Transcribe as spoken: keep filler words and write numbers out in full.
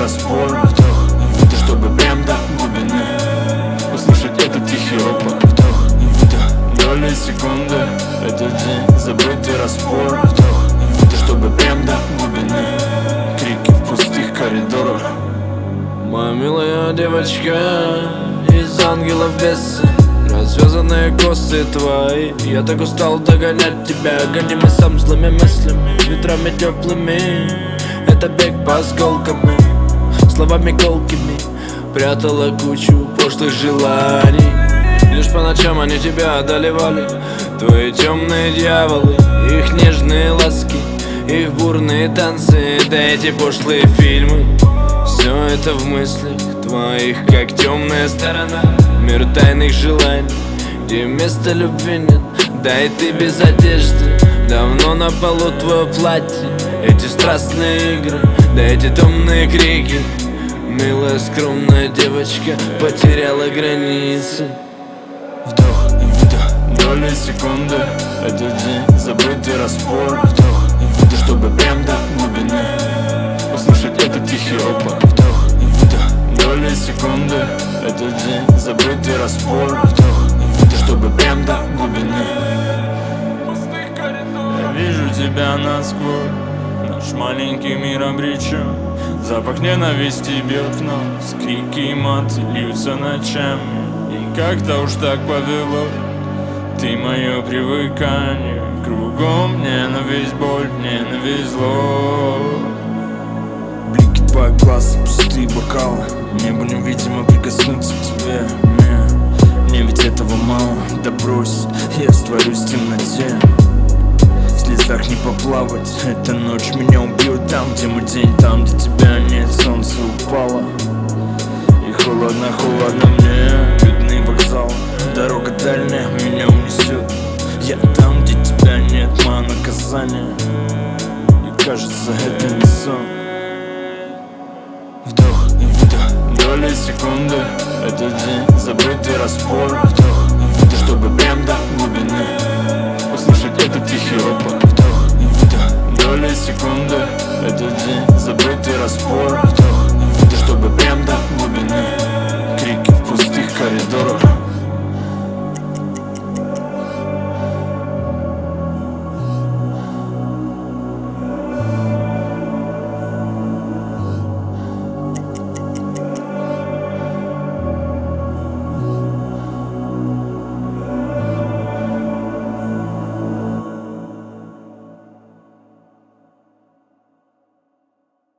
распор. Вдох и выдох, чтобы прям до глубины услышать этот тихий ропот. Вдох и выдох, доли секунды, этот день забытый распор. Вдох и выдох, чтобы прям до глубины крики в пустых коридорах. Моя милая девочка из ангелов бесы, развязанные косы твои. Я так устал догонять тебя, гонимый сам злыми мыслями, ветрами теплыми. Это бег по осколкам, словами колкими. Прятала кучу пошлых желаний, лишь по ночам они тебя одолевали. Твои темные дьяволы, их нежные ласки, их бурные танцы, да эти пошлые фильмы. Все это в мыслях твоих, как темная сторона, мир тайных желаний, где места любви нет. Да и ты без одежды, давно на полу твое платье. Эти страстные игры, да эти томные крики. Милая скромная девочка потеряла границы. Вдох и выдох, доли секунды, этот день забытый распор. Вдох и выдох, чтобы прям до глубины услышать этот тихий ропот. Вдох и выдох, доли секунды, этот день забытый распор. Вдох и выдох, чтобы прям до глубины. Я вижу тебя насквозь, наш маленький мир обречен. Запах ненависти бьет в нос, крики и маты льются ночами. И как-то уж так повело, ты мое привыкание. Кругом ненависть, боль, ненависть, зло. Блики твоих глаз, пустые бокалы. Небу невидимо прикоснуться к тебе. Мне, мне ведь этого мало, да брось, я растворюсь в темноте. В слезах не поплавать, эта ночь меня убьет. Там, где мой день, там, где тебя нет. Солнце упало, и холодно, холодно мне. Бедный вокзал, дорога дальняя меня унесет. Я там, где тебя нет, мое наказание. И кажется, это не сон. Вдох и выдох, доли секунды, этот день забытый распор. Вдох и выдох, чтобы прям до глубины услышать этот тихий ропот. Вдох и выдох, доли секунды, этот день забытый распор. Вдох и выдох, чтобы прям до